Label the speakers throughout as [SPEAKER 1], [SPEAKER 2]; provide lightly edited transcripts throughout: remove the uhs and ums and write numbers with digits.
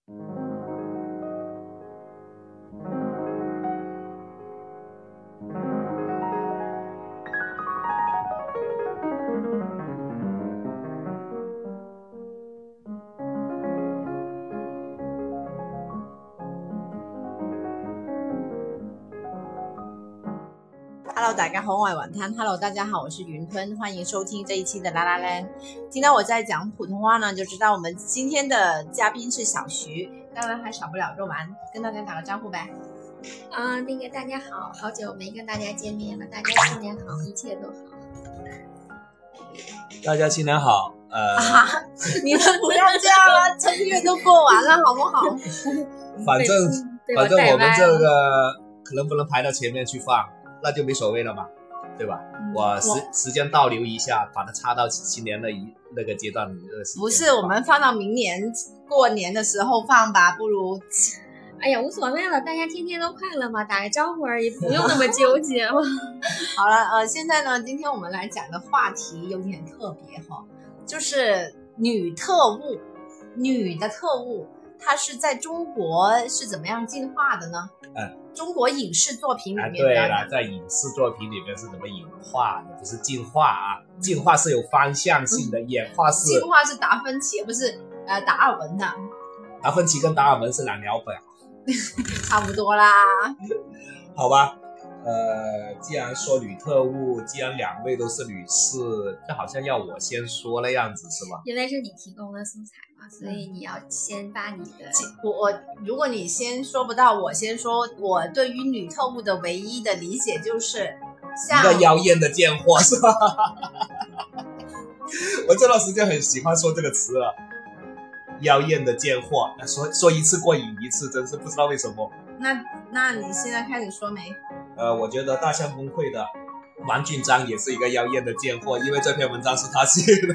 [SPEAKER 1] Hello， 大家好，我係雲吞。Hello， 大家好，我是雲吞，歡迎收聽這一期的啦啦land。聽到我在講普通話呢，就知道我們今天的嘉賓是小徐，當然還少不了肉丸，跟大家打個招呼唄。
[SPEAKER 2] 大家好，好久沒跟大家見面了，大家新年好，一切都好。
[SPEAKER 3] 大家新年好，
[SPEAKER 1] 你們不要這樣了，正月都過完了，好不好？
[SPEAKER 3] 反正我們這個可能不能排到前面去放，那就沒所謂了嘛，對吧？我時間倒流一下，把它插到新年的那個階段。
[SPEAKER 1] 不是，我們放到明年過年的時候放吧，不如。
[SPEAKER 2] 哎呀，無所謂了，大家天天都快樂嘛，打個招呼而已，不用那麼糾結。
[SPEAKER 1] 好了，現在呢，今天我們來講的話題有點特別哈，就是女特務，女的特務，它是在中國是怎麼樣進化的呢？中國影視作品裡面
[SPEAKER 3] 對了，在影視作品裡面是怎麼演化的？不是進化啊，進化是有方向性的，演化是
[SPEAKER 1] 進化是達芬奇，不是達爾文的。
[SPEAKER 3] 達芬奇跟達爾文是兩條表。
[SPEAKER 1] 差不多啦。
[SPEAKER 3] 好吧，既然說女特務，既然兩位都是女士，就好像要我先說的樣子是吧？
[SPEAKER 2] 因為是你提供的素材嘛，所以你要先把你的
[SPEAKER 1] 如果你先說不到，我先說。我對於女特務的唯一的理解就是像
[SPEAKER 3] 一個妖豔的賤貨是吧？我這段時間很喜歡說這個詞了，妖豔的賤貨，說一次過癮一次，真是不知道為什麼。
[SPEAKER 1] 那你現在開始說沒？
[SPEAKER 3] 我覺得大象公會的王俊章也是一個妖豔的賤貨，因為這篇文章是他寫的。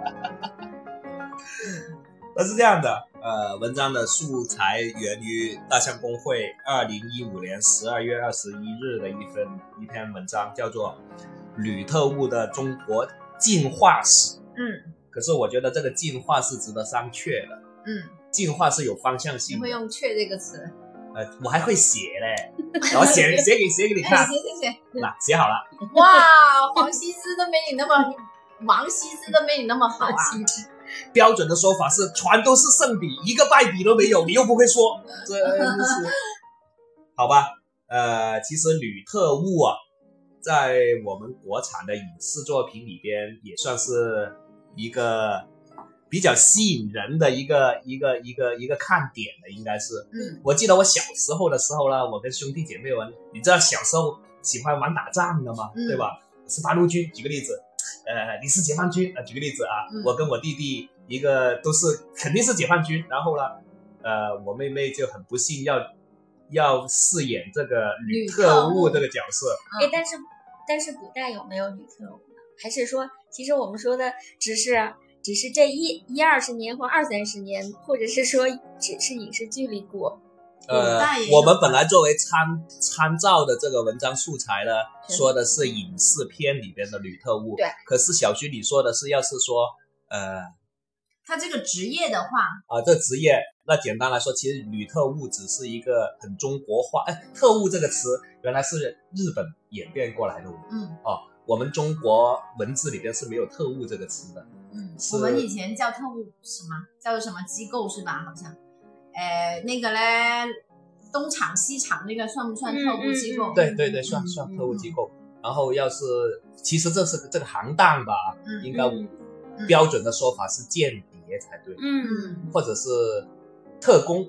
[SPEAKER 3] 那是這樣的，文章的素材源於大象公會2015年12月21日的一篇文章，叫做《女特務的中國進化史》。可是我覺得這個進化是值得商榷的。進化是有方向性的。
[SPEAKER 1] 你會用確這個詞？
[SPEAKER 3] 我還會寫嘞，然後寫給你看。
[SPEAKER 1] 寫。
[SPEAKER 3] 寫好了。
[SPEAKER 1] 哇，王羲之都沒你那麼好啊！
[SPEAKER 3] 標準的說法是全都是聖筆，一個敗筆都沒有，你又不會說，真是。好吧，其實女特務啊，在我們國產的影視作品裏邊也算是一個比較吸引人的一個看點了，應該是。我記得我小時候的時候呢，我跟兄弟姐妹們，你知道小時候喜歡玩打仗的嘛，對吧？18路軍，舉個例子，你是解放軍，舉個例子啊，我跟我弟弟一個都是肯定是解放軍，然後呢，我妹妹就很不幸要飾演這個女特務這個角色。
[SPEAKER 2] 但是古代有沒有女特務呢？還是說，其實我們說的只是這20年或20-30年，或者是說只是影視劇裏過。
[SPEAKER 3] 我們本來作為參照的這個文章素材呢，說的是影視片裏邊的女特務。
[SPEAKER 2] 對。
[SPEAKER 3] 可是小徐你說的是，要是說
[SPEAKER 1] 他這個職業的話
[SPEAKER 3] 這個職業，那簡單來說，其實女特務只是一個很中國化。特務這個詞原來是日本演變過來的。我們中國文字裏邊是沒有特務這個詞的。
[SPEAKER 1] 我們以前叫特務什麼？叫做什麼機構是吧？好像，那個咧，東廠西廠那個算不算特務機構？
[SPEAKER 3] 對，算特務機構。然後要是，其實這個行當吧，應該標準的說法是間諜才對。或者是特工。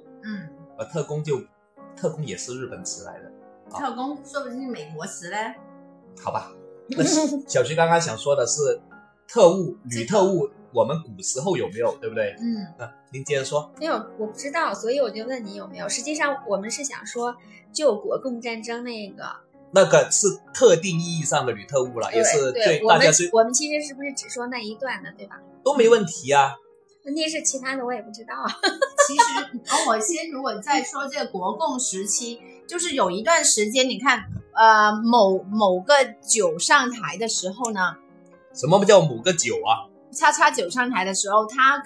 [SPEAKER 3] 特工也是日本詞來的。
[SPEAKER 1] 特工說不定是美國詞嘞。
[SPEAKER 3] 好吧，那小徐剛剛想說的是特務，女特務，我們古時候有沒有，對不對？您接着說。
[SPEAKER 2] 沒有，我不知道，所以我就問你有沒有。實際上我們是想說救國共戰爭那個
[SPEAKER 3] 是特定意義上的女特務了，也是
[SPEAKER 2] 對
[SPEAKER 3] 大家
[SPEAKER 2] 我們其實是不是只說那一段的，對吧？
[SPEAKER 3] 都沒問題啊。
[SPEAKER 2] 問題是其他的我也不知道啊。
[SPEAKER 1] 其實我先如果再說這個國共時期，就是有一段時間，你看某個九上台的時候呢，
[SPEAKER 3] 什麼叫某個九啊？
[SPEAKER 1] 叉叉九上台的時候，他跟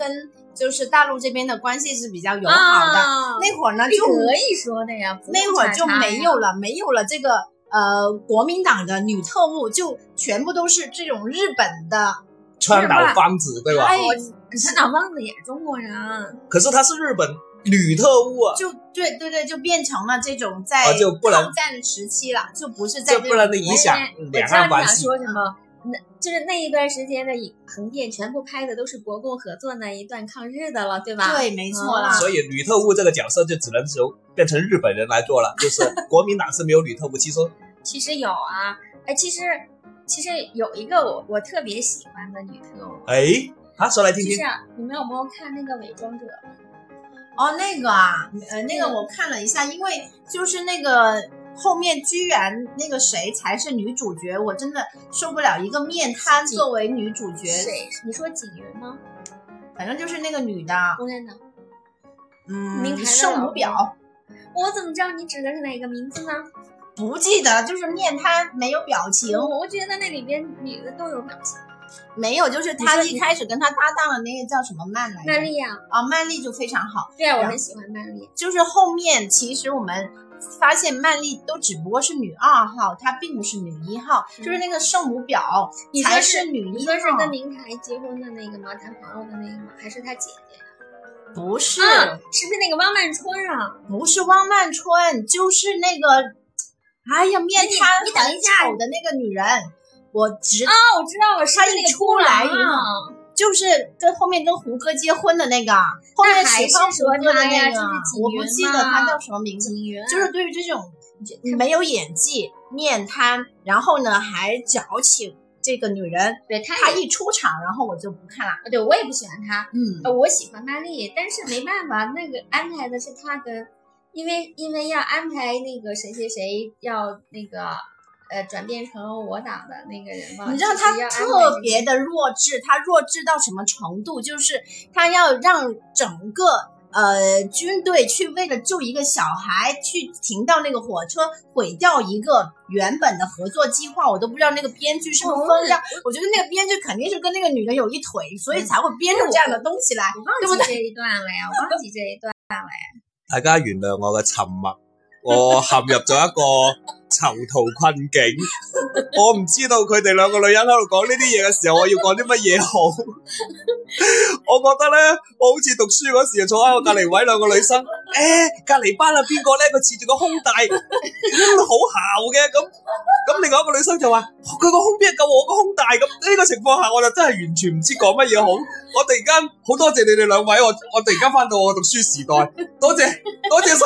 [SPEAKER 1] 就是大陆这边的关系是比较友好的。那会儿呢就
[SPEAKER 2] 可以说的呀，
[SPEAKER 1] 那会儿就没有了这个国民党的女特务，就全部都是这种日本的
[SPEAKER 3] 川岛芳子，对吧？
[SPEAKER 2] 川岛芳子也是中国人，
[SPEAKER 3] 可是她是日本女特务啊，
[SPEAKER 1] 就对，就变成了这种在
[SPEAKER 3] 就不能
[SPEAKER 1] 抗战时期了，就不是在
[SPEAKER 3] 就不能影响两岸关系。
[SPEAKER 2] 我知道你想说什么。就是那一段时间的横店全部拍的都是国共合作那一段抗日的了，对吧？
[SPEAKER 1] 对，没错啦。
[SPEAKER 3] 所以女特务这个角色就只能变成日本人来做了，就是国民党是没有女特务。其实有
[SPEAKER 2] 啊，其实有一个我特别喜欢的女特务。
[SPEAKER 3] 说来听听。
[SPEAKER 2] 就是你们有没有看那个《伪装者》？
[SPEAKER 1] 哦，那个啊，那个我看了一下，因为就是那个。后面居然那个谁才是女主角，我真的受不了一个面瘫作为女主角。
[SPEAKER 2] 谁？你说景云吗？
[SPEAKER 1] 反正就是那个女的。
[SPEAKER 2] 公认的。
[SPEAKER 1] 圣母婊。
[SPEAKER 2] 我怎么知道你指的是哪个名字呢？
[SPEAKER 1] 不记得，就是面瘫没有表情。
[SPEAKER 2] 我觉得那里边女的都有表情。
[SPEAKER 1] 没有，就是他一开始跟他搭档的那个叫什么曼来着？
[SPEAKER 2] 曼丽呀。
[SPEAKER 1] 曼丽就非常好。
[SPEAKER 2] 对啊，我很喜欢曼丽。
[SPEAKER 1] 就是后面其实我们发现曼丽都只不过是女2号，她并不是女1号，就是那个圣母婊才是女1号。
[SPEAKER 2] 你说是跟明台结婚的那个吗？谈朋友的那个吗？还是他姐姐？
[SPEAKER 1] 不是，
[SPEAKER 2] 是不是那个汪曼春啊？
[SPEAKER 1] 不是汪曼春，就是那个，面瘫
[SPEAKER 2] 你等一下
[SPEAKER 1] 丑的那个女人，我知道
[SPEAKER 2] 了，
[SPEAKER 1] 她一出来以后。就是跟后面跟胡歌结婚的那个，后面喜欢胡歌的那个，我不记得他叫什么名字。就是对于这种没有演技、面瘫，然后呢还矫情这个女人，
[SPEAKER 2] 对
[SPEAKER 1] 她一出场，然后我就不看了。
[SPEAKER 2] 对，我也不喜欢她。我喜欢曼丽，但是没办法，那个安排的是她跟，因为要安排那个谁要那个。转变成我党的那个人嘛，
[SPEAKER 1] 你知道他特别的弱智，他弱智到什么程度？就是他要让整个军队去为了救一个小孩，去停到那个火车，毁掉一个原本的合作计划。我都不知道那个编剧是不是疯掉。我觉得那个编剧肯定是跟那个女的有一腿，所以才会编出这样的东西来，对不对？
[SPEAKER 2] 这一段了呀，我忘记这一段了呀。
[SPEAKER 3] 大家原諒我嘅沉默，我陷入咗一個囚徒困境，我唔知道佢哋兩個女人喺度講呢啲嘢嘅時候，我要講啲乜嘢好。我覺得咧，我好似讀書嗰時坐喺我隔離位兩個女生，隔離班啊邊個咧？佢恃住個胸大，好姣嘅咁另外一個女生就話：佢個胸邊夠我個胸大咁。呢個情況下，我就真係完全唔知講乜嘢好。我突然間好多謝你哋兩位，我突然間翻到我讀書時代，多謝晒。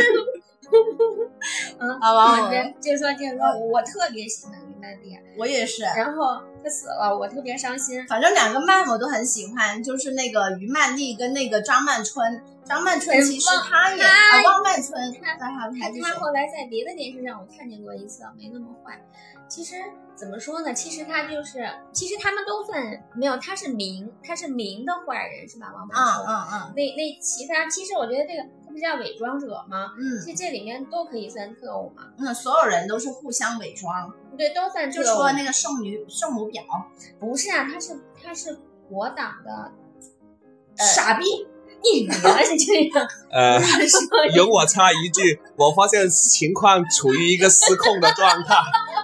[SPEAKER 2] 接着说，我特别喜欢于曼丽，
[SPEAKER 1] 我也是。
[SPEAKER 2] 然后她死了，我特别伤心。
[SPEAKER 1] 反正两个曼我都很喜欢，就是那个于曼丽跟那个张曼春。张曼春其实她也汪曼春，
[SPEAKER 2] 她后来在别的电视上我看见过一次，没那么坏。其实怎么说呢？其实他们都算没有，他是明的坏人是吧？汪曼春。那其他其实我觉得这个他不叫伪装者吗？其实这里面都可以算特务嘛。
[SPEAKER 1] 所有人都是互相伪装。
[SPEAKER 2] 对，都算特务。
[SPEAKER 1] 就说那个圣母婊，
[SPEAKER 2] 不是啊，他是国党的
[SPEAKER 1] 傻逼。
[SPEAKER 2] 你原来是这样。
[SPEAKER 3] 容我插一句，我发现情况处于一个失控的状态。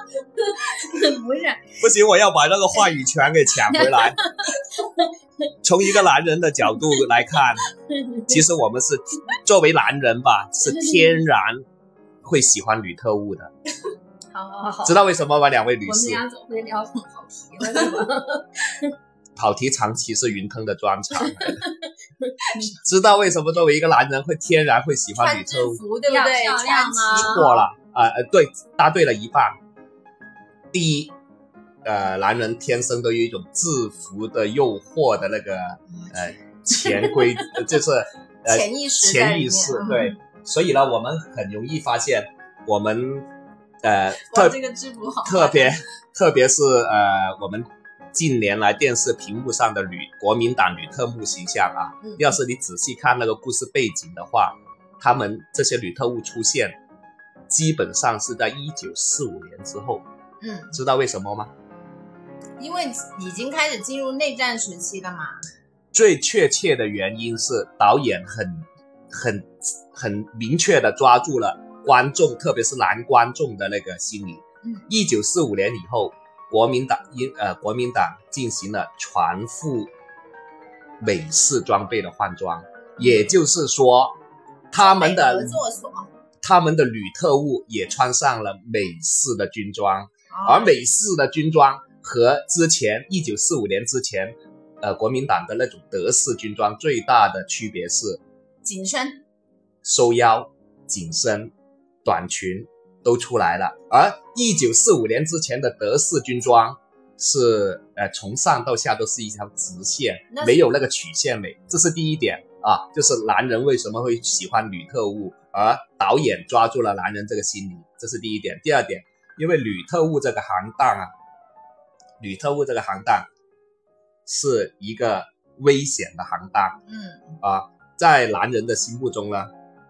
[SPEAKER 3] 不行，我要把那个话语权给抢回来。从一个男人的角度来看，其实我们是作为男人吧，是天然会喜欢女特务的。
[SPEAKER 2] 好，
[SPEAKER 3] 知道为什么吗？两位女士，
[SPEAKER 2] 我们俩总会聊跑题了。
[SPEAKER 3] 跑题长期是云腾的专长。知道为什么作为一个男人会天然会喜欢女特务？
[SPEAKER 1] 对不对？
[SPEAKER 2] 漂亮吗？
[SPEAKER 3] 错了，对，答对了一半。第一，男人天生都有一种制服的诱惑的那个潜规，就是
[SPEAKER 1] 潜意识，
[SPEAKER 3] 对。所以呢，我们很容易发现，我们
[SPEAKER 1] 这个制服好，
[SPEAKER 3] 特别是我们近年来电视屏幕上的国民党女特务形象啊，要是你仔细看那个故事背景的话，他们这些女特务出现基本上是在1945年之后。知道为什么吗？
[SPEAKER 1] 因为已经开始进入内战时期了嘛。
[SPEAKER 3] 最确切的原因是导演很明确的抓住了观众，特别是男观众的那个心理。1945年以后，国民党进行了全副美式装备的换装，也就是说，他们的女特务也穿上了美式的军装，而美式的军装和之前1945年之前，国民党的那种德式军装最大的区别是
[SPEAKER 1] 紧身、
[SPEAKER 3] 收腰、紧身、短裙都出来了，而1945年之前的德式军装是从上到下都是一条直线，没有那个曲线美，这是第一点啊，就是男人为什么会喜欢女特务，而导演抓住了男人这个心理，这是第一点。第二点，因为女特务这个行当是一个危险的行当，在男人的心目中呢，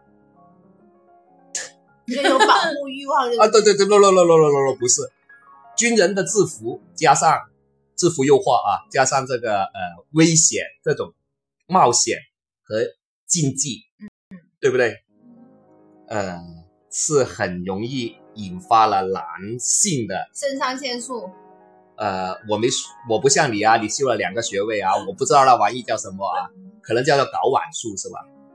[SPEAKER 1] 有保护欲望
[SPEAKER 3] 啊，对，不是，军人的制服加上制服诱惑啊，加上这个危险这种冒险和禁忌，对不对？是很容易引发了男性的
[SPEAKER 1] 肾上腺素。
[SPEAKER 3] 我不像你啊，你修了2个学位啊，我不知道那玩意叫什么啊，可能叫做睾丸素是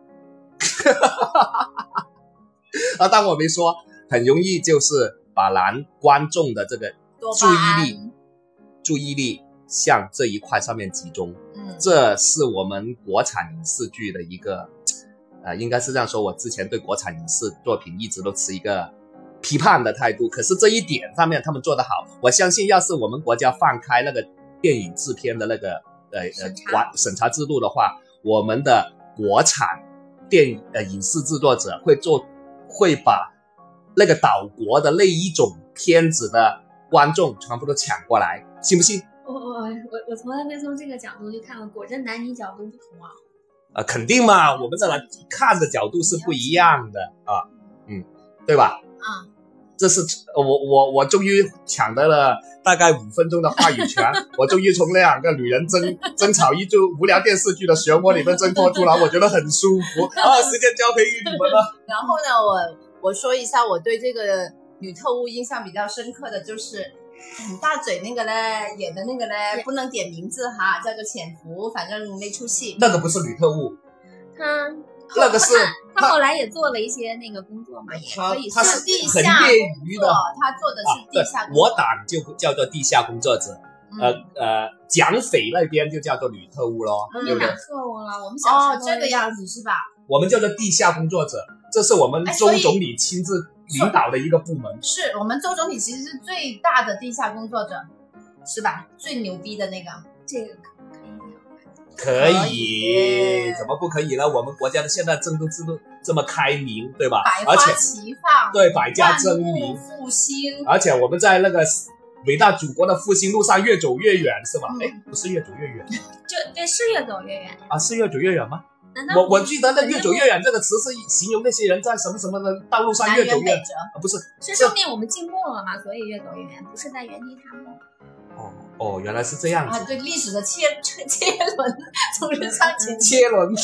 [SPEAKER 3] 吧？啊，当我没说，很容易就是把男观众的这个注意力向这一块上面集中，这是我们国产影视剧的一个，应该是这样说，我之前对国产影视作品一直都持一个批判的态度，可是这一点上面他们做得好，我相信要是我们国家放开那个电影制片的那个审查制度的话，我们的国产影视制作者会把那个岛国的那一种片子的观众全部都抢过来，信不信？
[SPEAKER 2] 我从来没从这个角度去看过，果真男女角度不同啊。
[SPEAKER 3] 肯定嘛，我们这来看的角度是不一样的啊，对吧？这是我终于抢得了大概5分钟的话语权，我终于从2个女人争吵一部无聊电视剧的漩涡里面挣脱出来，我觉得很舒服啊！时间交给你们了。
[SPEAKER 1] 然后呢，我说一下我对这个女特务印象比较深刻的就是很大嘴那个嘞，演的那个嘞，不能点名字哈，叫做潜伏，反正那出戏
[SPEAKER 3] 那个不是女特务，
[SPEAKER 2] 他
[SPEAKER 3] 那个是
[SPEAKER 2] 他后来也做了一些那个工作嘛，也可以
[SPEAKER 3] 他是
[SPEAKER 1] 地下
[SPEAKER 3] 很业余的，
[SPEAKER 1] 他做的是地下工作，
[SPEAKER 3] 我党就叫做地下工作者，蒋匪那边就叫做女特务咯，对不对？
[SPEAKER 2] 特务了，我们小时候
[SPEAKER 1] 这个样子是吧？
[SPEAKER 3] 我们叫做地下工作者，这是我们周总理亲自领导的一个部门。
[SPEAKER 1] 是我们周总理其实是最大的地下工作者，是吧？最牛逼的那个，
[SPEAKER 2] 这个
[SPEAKER 3] 可以，怎么不可以呢？我们国家的现在制度这么开明，对吧？
[SPEAKER 1] 百花齐放，
[SPEAKER 3] 对，百家争鸣，
[SPEAKER 1] 复兴。
[SPEAKER 3] 而且我们在那个伟大祖国的复兴路上越走越远，是吧？不是越走越远，
[SPEAKER 2] 对，是越走越远
[SPEAKER 3] 啊？是越走越远吗？
[SPEAKER 2] 我
[SPEAKER 3] 记得那越走越远这个词是形容那些人在什么什么的道路上越走越远，不是？
[SPEAKER 2] 是说明我们进步了嘛？所以越走越远，不是在原地踏步。
[SPEAKER 3] 哦，原来是这样子
[SPEAKER 1] 啊！对历史的切轮，从人上前
[SPEAKER 3] 切轮。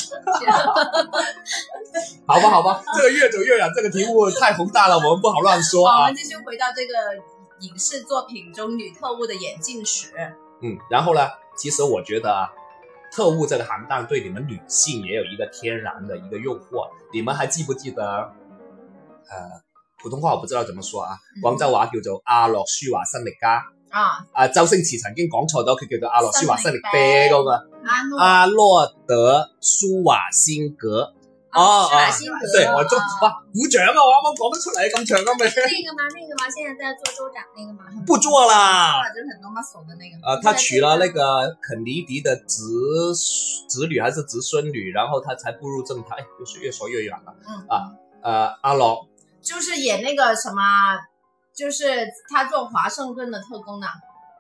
[SPEAKER 3] 好吧，这个越走越远这个题目太宏大了，我们不好乱说啊。
[SPEAKER 1] 我们继续回到这个影视作品中女特务的演进史。
[SPEAKER 3] 然后呢，其实我觉得啊，特务这个行当对你们女性也有一个天然的一个诱惑。你们还记不记得普通话我不知道怎么說啊，廣州話叫做阿諾舒華新力加周星馳曾經講錯咗，佢叫做阿諾舒華新力啤嗰個阿諾德舒華辛格。對，我都哇鼓掌啊！我啱啱講得出嚟咁長個名。
[SPEAKER 2] 那個嘛，現在在做州長那個嘛。
[SPEAKER 3] 不做啦。
[SPEAKER 1] 就是很多 muscle 的那個。
[SPEAKER 3] 他娶了那個肯尼迪的侄女還是侄孫女，然後他才步入正台。就是越說越遠了。阿諾
[SPEAKER 1] 就是演那個什麼，就是他做華盛頓的特工的。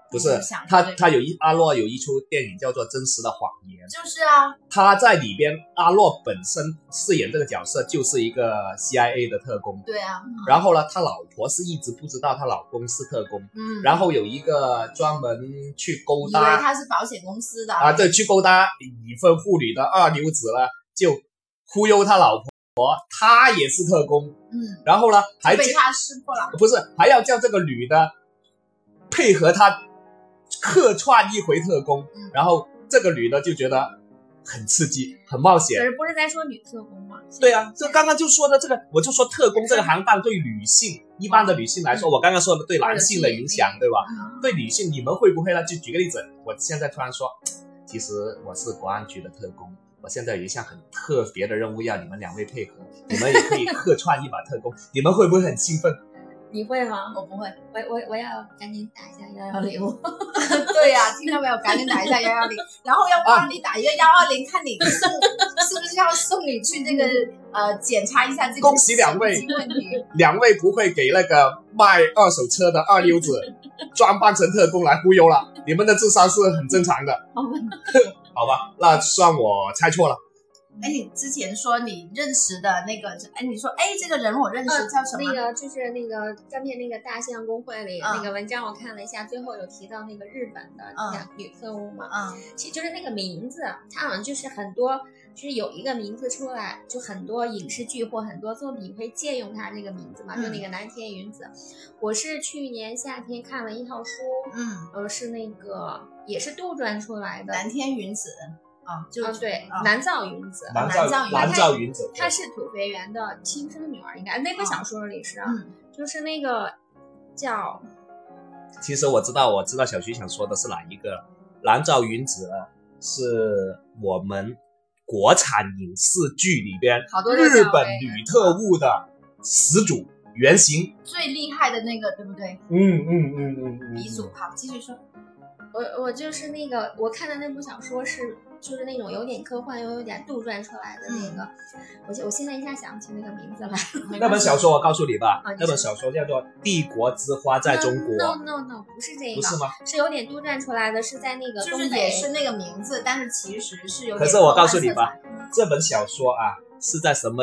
[SPEAKER 3] 不是
[SPEAKER 1] 想
[SPEAKER 3] 他阿洛有一出电影叫做《真实的谎言》，
[SPEAKER 1] 就是啊，
[SPEAKER 3] 他在里边阿洛本身饰演这个角色就是一个 CIA 的特工，
[SPEAKER 1] 对啊，
[SPEAKER 3] 然后呢，他老婆是一直不知道他老公是特工，然后有一个专门去勾
[SPEAKER 1] 以为
[SPEAKER 3] 搭
[SPEAKER 1] 他是保险公司的
[SPEAKER 3] 啊，对，去勾搭已婚妇女的二流子呢，就忽悠他老婆，他也是特工，然后呢还
[SPEAKER 1] 被他识破了，
[SPEAKER 3] 不是还要叫这个女的配合他客串一回特工，然后这个女的就觉得很刺激，很冒险。
[SPEAKER 2] 可是不是在说女特工吗？
[SPEAKER 3] 对啊，这刚刚就说的这个，我就说特工这个行当对女性，一般的女性来说，我刚刚说的对男性的影响，对吧？对女性，你们会不会呢？就举个例子，我现在突然说，其实我是国安局的特工，我现在有一项很特别的任务要你们两位配合，你们也可以客串一把特工，你们会不会很兴奋？
[SPEAKER 2] 你会吗？
[SPEAKER 1] 我不会，
[SPEAKER 2] 我要赶紧打一下110。
[SPEAKER 1] 对呀、听到没有？赶紧打一下110，然后要帮你打一个120，看你送是不是要送你去那个检查一下这个。
[SPEAKER 3] 恭喜两位，两位不会给那个卖二手车的二流子装扮成特工来忽悠了，你们的智商是很正常的。好吧，那算我猜错了。
[SPEAKER 1] 哎，你之前说你认识的那个，哎，你说哎，这个人我认识，叫什么？
[SPEAKER 2] 那个就是那个上面那个大象公会里、那个文章，我看了一下，最后有提到那个日本的女特务嘛，其实就是那个名字，它好像就是很多，就是有一个名字出来，就很多影视剧或很多作品会借用它这个名字嘛，就那个南田云子。我是去年夏天看了一套书，是那个也是杜撰出来的
[SPEAKER 1] 南田云子。
[SPEAKER 2] 对，南诏云子，
[SPEAKER 3] 南诏云子，
[SPEAKER 2] 她是土肥原的亲生女儿，应该那本小说里是，就是那个叫。
[SPEAKER 3] 其实我知道小徐想说的是哪一个。南诏云子是我们国产影视剧里边日本女特务的始祖原型，
[SPEAKER 1] 最厉害的那个，对不对？鼻祖。好，继续说。
[SPEAKER 2] 我就是那个我看的那部小说就是那种有点科幻又有点杜撰出来的那个，我现在一下想不起那个名字来。
[SPEAKER 3] 那本小说我告诉你吧，那本小说叫做《帝国之花在中国》。
[SPEAKER 2] No， 不是这个，
[SPEAKER 3] 不是吗？
[SPEAKER 2] 是有点杜撰出来的，是在那个东北，
[SPEAKER 1] 就是也是那个名字，但是其实是有点。
[SPEAKER 3] 可是我告诉你吧，这本小说啊是在什么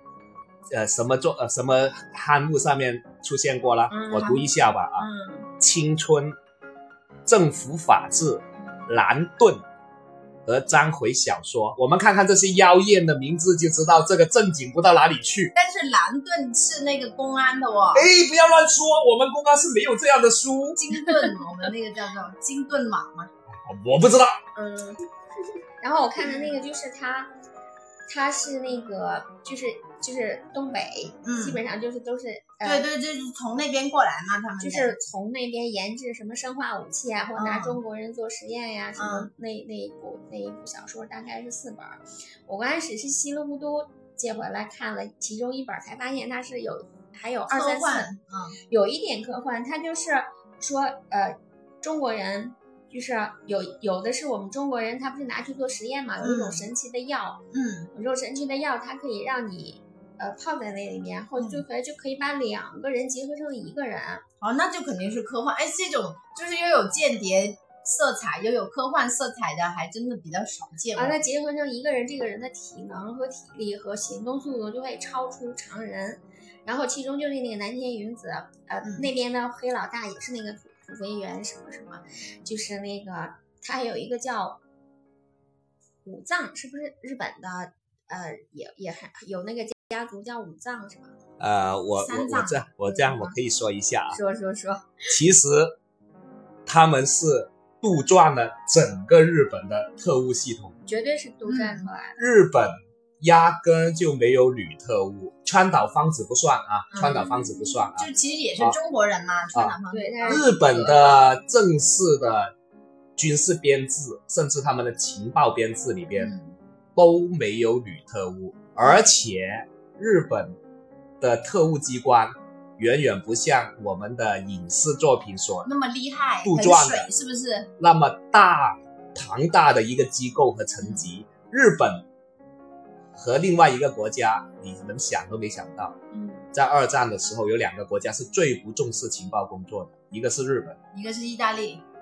[SPEAKER 3] 刊物上面出现过了？我读一下吧青春、政府法制、蓝盾和章回小说，我们看看这些妖艳的名字就知道这个正经不到哪里去。
[SPEAKER 1] 但是蓝盾是那个公安的哦。
[SPEAKER 3] 不要乱说，我们公安是没有这样的书。
[SPEAKER 1] 金盾，我们那个叫做金盾马吗？
[SPEAKER 3] 我不知道。
[SPEAKER 2] 然后我看的那个就是他是那个就是东北，基本上就是都是
[SPEAKER 1] 对，就是从那边过来嘛，他们
[SPEAKER 2] 就是从那边研制什么生化武器啊，或者拿中国人做实验呀，什么那一部小说大概是4本，我刚开始是稀里糊涂借回来看了其中1本，才发现它是还有2、3、4，有一点科幻，它就是说中国人。就是有的是我们中国人，他不是拿去做实验嘛？有一种神奇的药，有一种神奇的药，它可以让你泡在那里面，然后就可以把2个人结合成1个人。
[SPEAKER 1] 那就肯定是科幻。这种就是又有间谍色彩又有科幻色彩的，还真的比较少见。
[SPEAKER 2] 那结合成1个人，这个人的体能和体力和行动速度就会超出常人。然后其中就是那个南田云子，那边的黑老大也是那个土肥原什么什么，就是那个他还有一个叫武藏，是不是日本的？也还有那个家族叫武藏是吧？
[SPEAKER 3] 我这样我可以说一下啊。
[SPEAKER 2] 说。
[SPEAKER 3] 其实他们是杜撰了整个日本的特务系统，
[SPEAKER 2] 绝对是杜撰出来的。
[SPEAKER 3] 日本压根就没有女特务，川岛芳子不算啊，川岛芳子不算啊，
[SPEAKER 1] 就其实也是中国人嘛，川岛芳子。
[SPEAKER 2] 对，
[SPEAKER 3] 日本的正式的军事编制，甚至他们的情报编制里边都没有女特务，而且日本的特务机关远远不像我们的影视作品所
[SPEAKER 1] 那么厉害，
[SPEAKER 3] 杜撰
[SPEAKER 1] 的，是不是？
[SPEAKER 3] 那么庞大的一个机构和层级，日本和另外一个国家，你们想都没想到，在2战的时候有2个国家是最不重视情报工作的，一个是日本，
[SPEAKER 1] 一个是意大利。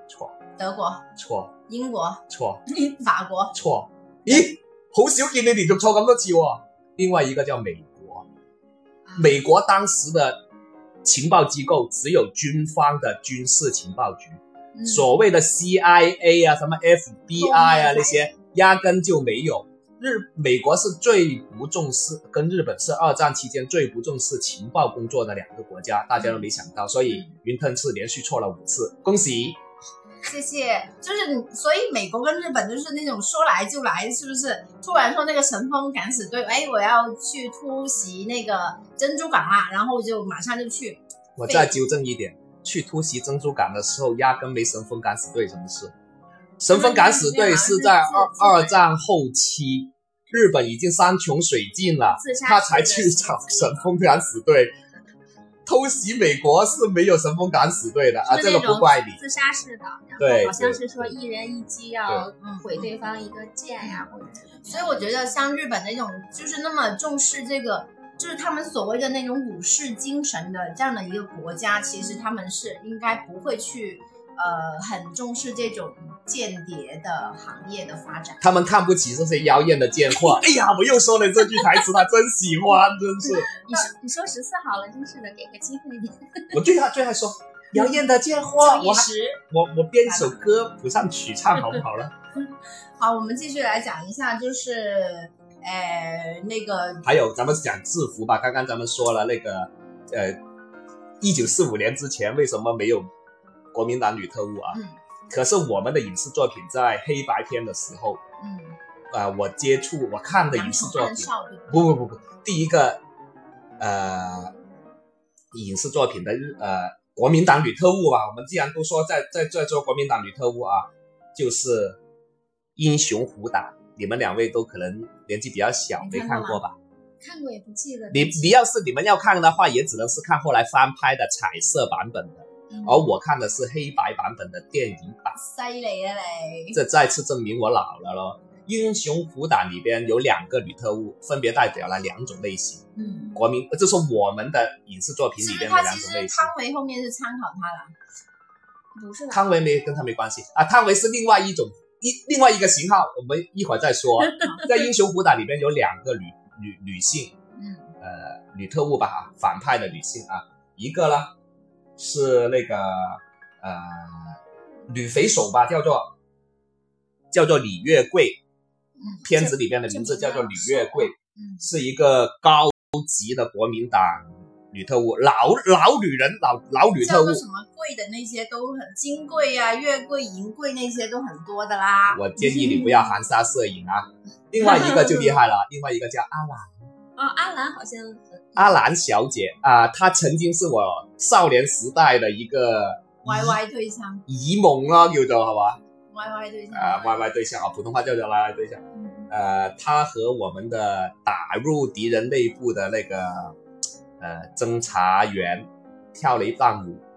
[SPEAKER 3] 错，
[SPEAKER 1] 德国、
[SPEAKER 3] 錯，
[SPEAKER 1] 英國、
[SPEAKER 3] 錯，
[SPEAKER 1] 法國。
[SPEAKER 3] 錯。咦，好少見你連續錯咁多次喎。另外一個叫美國，美國當時的情報機構只有軍方的軍事情報局，所謂的 CIA 啊，什麼 FBI 啊那些，壓根就沒有。美國是最不重視，跟日本是二戰期間最不重視情報工作的兩個國家，大家都沒想到，所以雲吞是連續錯了5次，恭喜。
[SPEAKER 1] 謝謝，就是所以美國跟日本就是那種說來就來，是不是？突然說那個神風敢死隊，哎，我要去突襲那個珍珠港啦，然後就馬上就去。
[SPEAKER 3] 我再糾正一點，去突襲珍珠港的時候，壓根沒神風敢死隊什麼事。神風敢死隊是在二戰後期，日本已經山窮水盡了，他才去找神風敢死隊。偷襲美國是沒有神風敢死隊的啊，這個不怪你。
[SPEAKER 2] 自殺式的，然後好像是說一人一擊要毀對方一個艦呀，或者是。
[SPEAKER 1] 所以我覺得像日本那種就是那麼重視這個，就是他們所謂的那種武士精神的這樣的一個國家，其實他們是應該不會去很重視這種間諜的行業的發展。
[SPEAKER 3] 他們看不起這些妖豔的賤貨。哎呀，我又說了這句台詞，他真喜歡，真是。
[SPEAKER 2] 你說14好了，真是的，給個機會你。
[SPEAKER 3] 我最愛說妖豔的賤貨，我編一首歌譜上曲唱好不好了？
[SPEAKER 1] 好，我們繼續來講一下，就是那個
[SPEAKER 3] 還有咱們講制服吧。剛剛咱們說了那個1945年之前為什麼沒有國民黨女特務啊？可是我們的影視作品在黑白片的時候，我看的影視作品，不，第一個影視作品的國民黨女特務吧，我們既然都說在做國民黨女特務啊，就是英雄虎膽，你們兩位都可能年紀比較小，沒看過吧？
[SPEAKER 2] 看過也不記得。
[SPEAKER 3] 你要是你們要看的話，也只能是看後來翻拍的彩色版本的。而我看的是黑白版本的電影版。犀利啊你！這再次證明我老了咯。英雄虎膽裏邊有2個女特務，分別代表了2種類型。國民就是我們的影視作品裏邊的2種類型。
[SPEAKER 1] 湯唯後面是參考他了，
[SPEAKER 2] 不是？
[SPEAKER 3] 湯唯跟他沒關係啊，湯唯是另外一個型號，我們一會兒再說。在英雄虎膽裏邊有2個女性，女特務吧，反派的女性啊，一個呢。是那個女匪首吧，叫做李月桂，片子裏邊的名字叫做李月桂，是一個高級的國民黨女特務，老女人，老女特務。叫做什麼桂的那些都很金桂啊，月桂、銀桂那些都很多的啦。我建議你不要含沙射影啊。另外一個就厲害了，另外一個叫阿蘭。
[SPEAKER 2] 阿蘭好像
[SPEAKER 3] 阿蘭小姐啊，她曾經是我少年時代的一個
[SPEAKER 1] YY 對象，
[SPEAKER 3] 遺夢啦，叫做係嘛
[SPEAKER 1] ？YY 對象
[SPEAKER 3] ，YY 對象啊，普通話叫做 YY 對象。她和我們的打入敵人內部的那個偵查員跳了一段舞。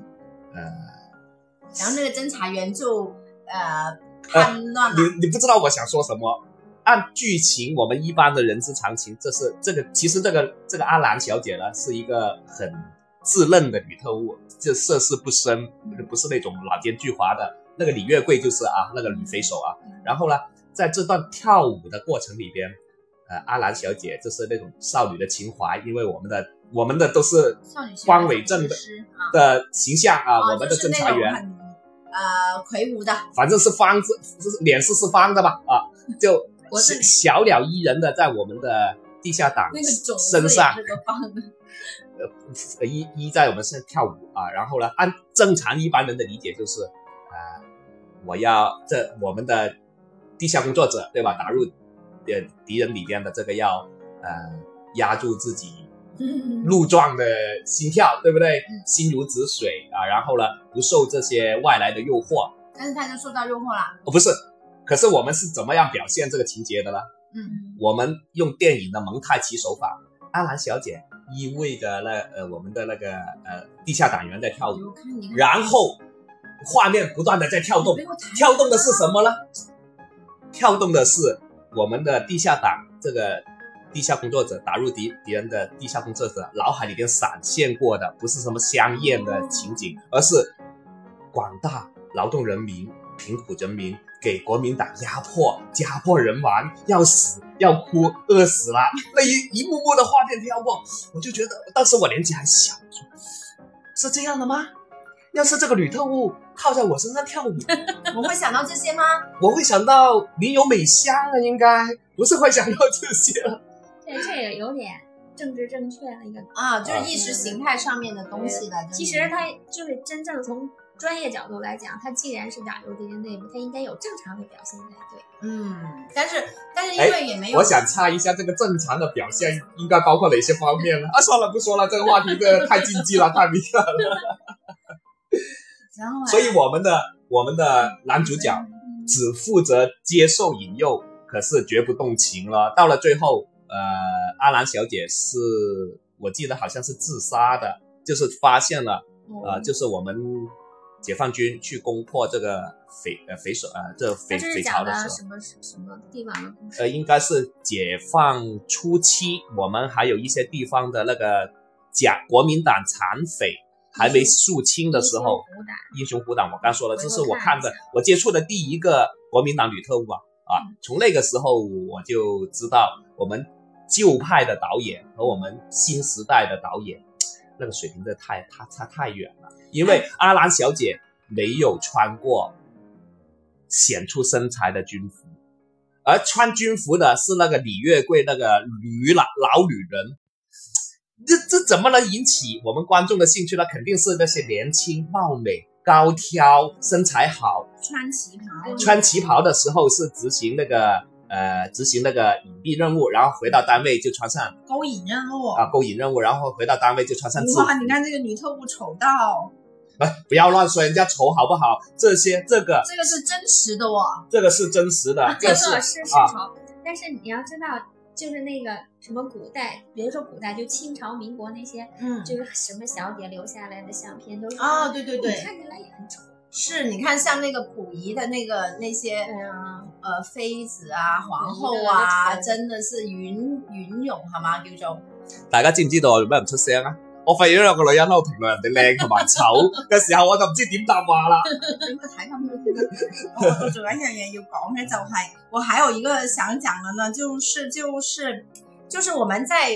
[SPEAKER 1] 然後那個偵查員就叛亂了。
[SPEAKER 3] 你不知道我想說什麼？按劇情，我們一般的人之常情，其實這個阿蘭小姐呢，是一個很稚嫩的女特務，就涉世不深，不是那種老奸巨猾的。那個李月桂就是那個女匪首啊。然後呢，在這段跳舞的過程裏邊，阿蘭小姐就是那種少女的情懷，因為我們的都是關偉正的形象啊，我們的偵查員，
[SPEAKER 1] 魁梧的，
[SPEAKER 3] 反正是方字，臉是方的吧啊，就。小鳥依人的在我們的地下黨身上，依在我們身上跳舞啊，然後呢，按正常一般人的理解就是，我們的地下工作者對吧，打入敵人裏邊的這個要壓住自己鹿狀的心跳，對不對？心如止水啊，然後呢，不受這些外來的誘惑。
[SPEAKER 1] 但是他就受到誘惑了。
[SPEAKER 3] 不是。可是我們是怎麼樣表現這個情節的呢？我們用電影的蒙太奇手法，阿蘭小姐依偎着我們的那個地下黨員在跳舞，然後畫面不斷的在跳動，跳動的是什麼呢？跳動的是我們的地下黨這個地下工作者打入敵人的地下工作者腦海裏邊閃現過的，不是什麼香豔的情景，而是廣大劳动人民、贫苦人民给国民党压迫、家破人亡，要死要哭，饿死了，那一幕幕的画面跳过，我就觉得当时我年纪还小，是这样的吗？要是这个女特务靠在我身上跳舞，
[SPEAKER 1] 我会想到这些吗？
[SPEAKER 3] 我会想到林有美香啊，应该不是会想到这些。
[SPEAKER 2] 这个有点政治正确的一个
[SPEAKER 1] 啊，就是意识形态上面的东西了。
[SPEAKER 2] 其实它就是真正从专业角度来讲，它既然是打入敌人内部，它应该有正常的表现才对。
[SPEAKER 1] 但是因为也没有，
[SPEAKER 3] 我想插一下，这个正常的表现应该包括哪些方面呢？算了不说了，这个话题真的太禁忌了，太敏感了。
[SPEAKER 1] 然后
[SPEAKER 3] 所以我们的男主角只负责接受引诱，可是绝不动情了。到了最后，阿兰小姐是我记得好像是自杀的，就是发现了，就是我们解放军去攻破这个匪巢的时候，
[SPEAKER 2] 什么地方的故事？
[SPEAKER 3] 应该是解放初期，我们还有一些地方的那个国民党残匪还没肃清的时候，英雄虎胆我刚说了，这是我我接触的第一个国民党女特务从那个时候我就知道我们旧派的导演和我们新时代的导演那个水平真的差太远了。因为阿兰小姐没有穿过显出身材的军服，而穿军服的是那个李月桂那个老女人，这怎么能引起我们观众的兴趣呢？肯定是那些年轻貌美高挑身材好，穿旗袍的时候是执行那个隐蔽任务，然后回到单位就穿上
[SPEAKER 1] 勾引任务，
[SPEAKER 3] 然后回到单位就穿上制服。
[SPEAKER 1] 哇，你看这个女特务丑到，
[SPEAKER 3] 不要乱说人家丑好不好？这个
[SPEAKER 1] 是真实的
[SPEAKER 3] 这个是真实的，
[SPEAKER 2] 这个是丑，但是你要知道，就是那个什么古代，比如说古代就清朝民国那些，就是什么小姐留下来的相片都是
[SPEAKER 1] 对对对，
[SPEAKER 2] 看起来也很丑。
[SPEAKER 1] 是，你看像那个溥仪的那些妃子啊、皇后啊，真的是云涌係嘛叫做。
[SPEAKER 3] 大家知唔知道我做咩唔出聲啊？我發現有個女人喺度評論人哋靚同埋醜嘅時候，我就唔知點答話啦。
[SPEAKER 1] 你咪睇咁樣。我仲有一樣嘢要講嘅就係，我還有一個想講的呢，就是我們在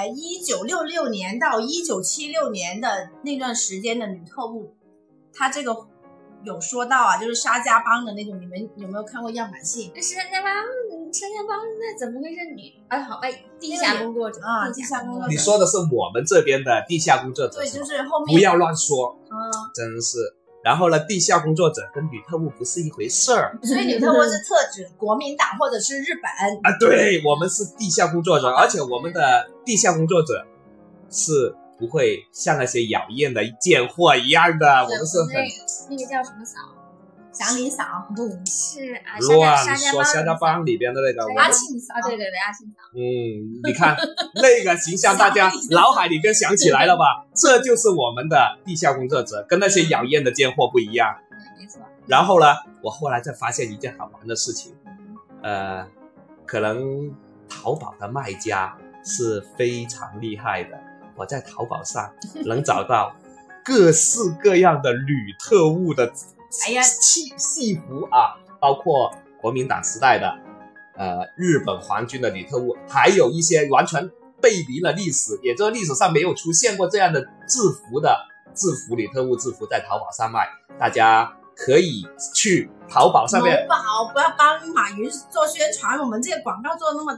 [SPEAKER 1] 1966年到1976年的那段時間的女特務，她這個有說到啊，就是沙家浜的那種，你們有沒有看過樣板戲？
[SPEAKER 2] 沙家浜那怎麼會是女？好吧，地下工作者啊，
[SPEAKER 1] 地下工作者。
[SPEAKER 3] 你說的是我們這邊的地下工作者，
[SPEAKER 1] 對，就是後面
[SPEAKER 3] 不要亂說，真是。然後呢，地下工作者跟女特務不是一回事兒，
[SPEAKER 1] 所以女特務是特指國民黨或者是日本
[SPEAKER 3] 啊。對，我們是地下工作者，而且我們的地下工作者是不會像那些妖豔的賤貨一樣的，我們是很
[SPEAKER 2] 那個叫什麼嫂，
[SPEAKER 1] 祥林嫂
[SPEAKER 2] 不是啊，
[SPEAKER 3] 亂說沙家浜裏邊的那個
[SPEAKER 2] 阿慶嫂，對阿慶嫂。
[SPEAKER 3] 你看那個形象，大家腦海裡邊想起來了吧？這就是我們的地下工作者，跟那些妖豔的賤貨不一樣。
[SPEAKER 2] 沒錯。
[SPEAKER 3] 然後呢，我後來再發現一件好玩的事情，可能淘寶的賣家是非常厲害的。我在淘寶上能找到各式各樣的女特務的戲服啊，包括國民黨時代的日本皇軍的女特務，還有一些完全背離了歷史，也就是歷史上沒有出現過這樣的制服女特務制服在淘寶上賣，大家可以去淘寶上面。
[SPEAKER 1] 不要幫馬雲做宣傳，我們這個廣告做得那麼大，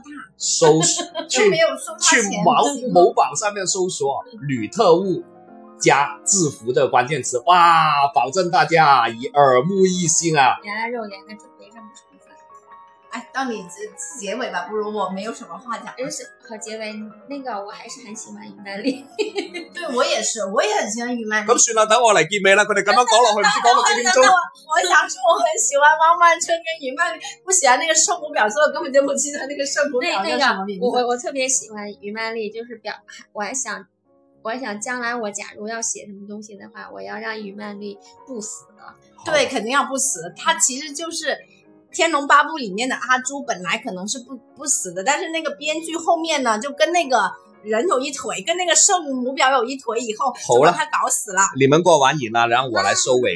[SPEAKER 3] 去某寶上面搜索女特務加制服的關鍵詞，哇，保證大家耳目一新啊！
[SPEAKER 2] 原來肉眼的準備這麼充分。
[SPEAKER 1] 到你結尾吧，不如我沒有什麼話講。
[SPEAKER 2] 和結尾那個我還是很喜歡余曼麗。
[SPEAKER 1] 對，我也是，我也很喜歡余曼麗。
[SPEAKER 3] 咁算啦，等我嚟結尾啦，佢哋咁樣講落去，唔知講到幾點鐘。
[SPEAKER 1] 我想說我很喜歡汪曼春跟余曼麗，不喜歡那個聖母婊，所以我根本就不記得那個聖母婊叫什麼名字。
[SPEAKER 2] 我特別喜歡余曼麗，就是我還想將來我假如要寫什麼東西的話，我要讓余曼麗不死了。
[SPEAKER 1] 對，肯定要不死。她其實就是天龍八部裡面的阿朱，本來可能是不死的，但是那個編劇後面呢，就跟那個人有一腿，跟那個聖母婊有一腿以後，就把他搞死了。
[SPEAKER 3] 你們過完癮啦，然後我來收尾吧。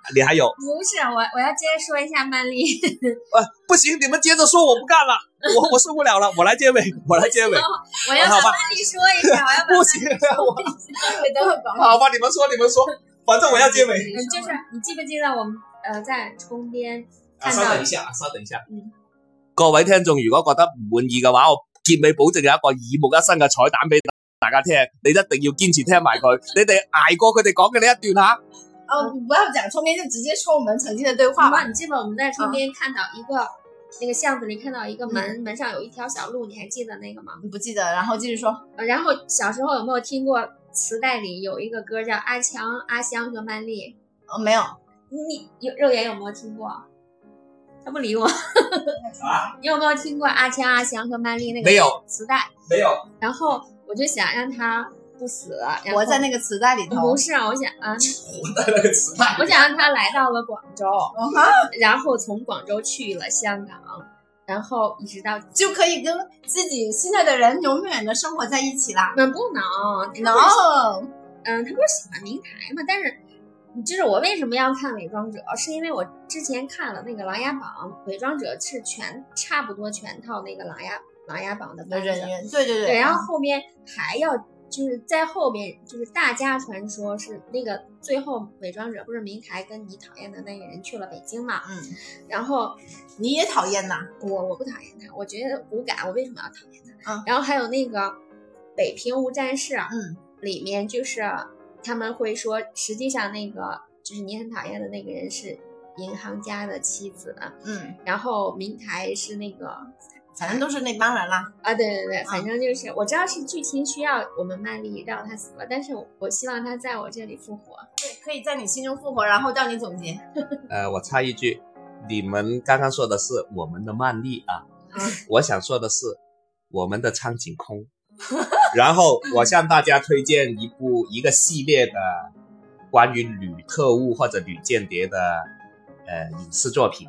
[SPEAKER 3] 你还有？
[SPEAKER 2] 不是，我要接着说一下曼丽。
[SPEAKER 3] 不行，你们接着说，我不干了，我受不了了，我来结尾。
[SPEAKER 2] 我要把曼丽说一下，我要把
[SPEAKER 3] 不行，好吧，你们说，反正我要结尾。
[SPEAKER 2] 就是你記不記得我們在沖邊看到？
[SPEAKER 3] 稍等一下。各位聽眾，如果覺得唔滿意嘅話，我結尾保證有一個耳目一新嘅彩蛋俾大家聽，你一定要堅持聽埋佢。你哋捱過佢哋講嘅呢一段吓。
[SPEAKER 1] 不要講沖邊，就直接說我們曾經的對話吧。
[SPEAKER 2] 你記得我們在沖邊看到一個那個巷子裡看到一個門，門上有一條小路，你還記得那個嗎？
[SPEAKER 1] 不記得，然後繼續說。
[SPEAKER 2] 然後小時候有沒有聽過磁帶裡有一個歌叫阿強、阿香和曼麗？
[SPEAKER 1] 沒有。
[SPEAKER 2] 你肉眼有沒有聽過？他不理我。你有沒有聽過阿強、阿香和曼麗那個磁帶？
[SPEAKER 3] 沒有。
[SPEAKER 2] 然後我就想讓他不死，
[SPEAKER 1] 活在那個磁帶裡頭。
[SPEAKER 2] 不是，我想啊，
[SPEAKER 3] 活在那個磁帶。
[SPEAKER 2] 我想讓他來到了廣州，然後從廣州去了香港，然後一直到
[SPEAKER 1] 就可以跟自己心愛的人永遠的生活在一起啦。
[SPEAKER 2] 那不能，他不是喜歡明台嘛？但是，就是我為什麼要看《偽裝者》，是因為我之前看了那個《琅琊榜》，《偽裝者》是差不多全套那個琅琊榜的
[SPEAKER 1] 人員，對，
[SPEAKER 2] 然後後面還要。就是在後面，就是大家傳說是那個最後偽裝者不是明台跟你討厭的那個人去了北京嘛？然後
[SPEAKER 1] 你也討厭吶？
[SPEAKER 2] 我不討厭他，我覺得無感，我為什麼要討厭他？然後還有那個北平無戰事，裡面就是他們會說，實際上那個就是你很討厭的那個人是銀行家的妻子，然後明台是那個。
[SPEAKER 1] 反正都是那幫人啦。
[SPEAKER 2] 對，反正就是我知道是劇情需要我們曼麗讓他死了，但是我希望他在我這裡復活。
[SPEAKER 1] 對，可以在你心中復活，然後叫你總結。
[SPEAKER 3] 我插一句，你們剛剛說的是我們的曼麗啊，我想說的是我們的蒼井空。然後我向大家推薦一個系列的關於女特務或者女間諜的影視作品。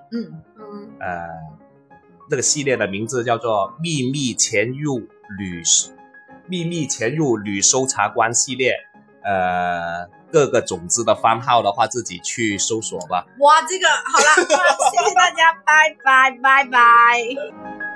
[SPEAKER 3] 這個系列的名字叫做《秘密潛入女搜查官》系列，各個種子的番號的話，自己去搜索吧。
[SPEAKER 1] 哇，這個好啦，謝謝大家，拜拜。